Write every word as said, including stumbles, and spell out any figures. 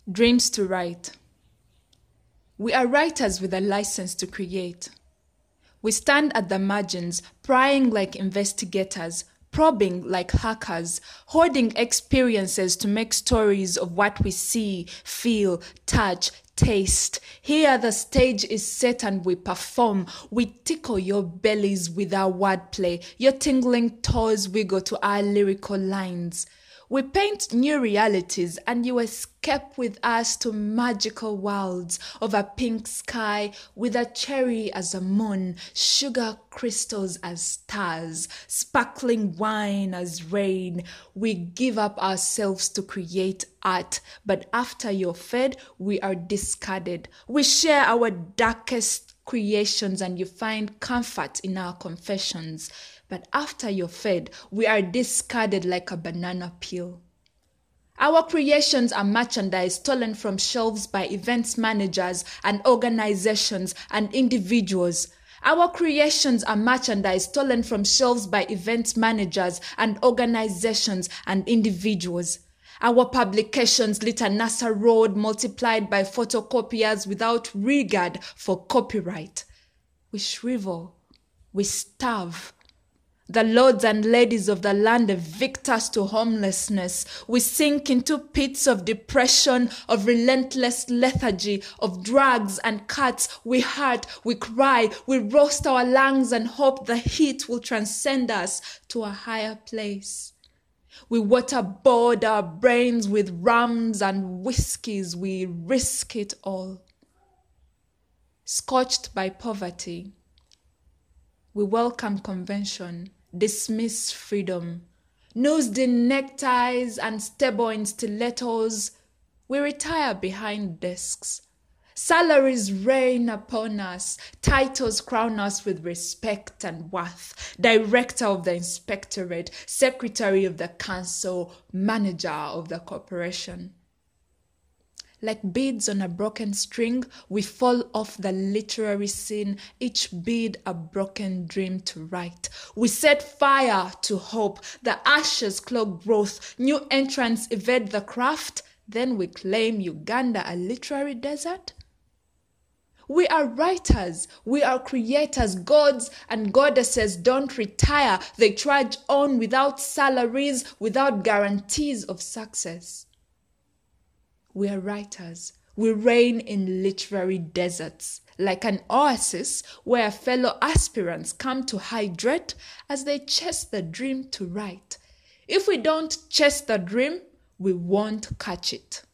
Dreams to write. We are writers with a license to create. We stand at the margins, prying like investigators, probing like hackers, hoarding experiences to make stories of what we see, feel, touch, taste. Here the stage is set and we perform. We tickle your bellies with our wordplay. Your tingling toes wiggle to our lyrical lines. We paint new realities and you escape with us to magical worlds of a pink sky with a cherry as a moon, sugar crystals as stars, sparkling wine as rain. We give up ourselves to create art, but after you're fed, we are discarded. We share our darkest creations and you find comfort in our confessions. But after you're fed, we are discarded like a banana peel. Our creations are merchandise stolen from shelves by events managers and organizations and individuals. Our creations are merchandise stolen from shelves by events managers and organizations and individuals. Our publications litter NASA Road multiplied by photocopiers without regard for copyright. We shrivel. We starve. The lords and ladies of the land evict us to homelessness. We sink into pits of depression, of relentless lethargy, of drugs and cuts. We hurt, we cry, we roast our lungs and hope the heat will transcend us to a higher place. We waterboard our brains with rums and whiskies. We risk it all. Scorched by poverty, we welcome convention, dismiss freedom. Nosed in neckties and stable in stilettos, we retire behind desks. Salaries rain upon us, titles crown us with respect and worth. Director of the inspectorate, secretary of the council, manager of the corporation. Like beads on a broken string, we fall off the literary scene, each bead a broken dream to write. We set fire to hope, the ashes clog growth, new entrants evade the craft, then we claim Uganda a literary desert? We are writers, we are creators, gods and goddesses don't retire, they trudge on without salaries, without guarantees of success. We are writers. We reign in literary deserts, like an oasis where fellow aspirants come to hydrate as they chase the dream to write. If we don't chase the dream, we won't catch it.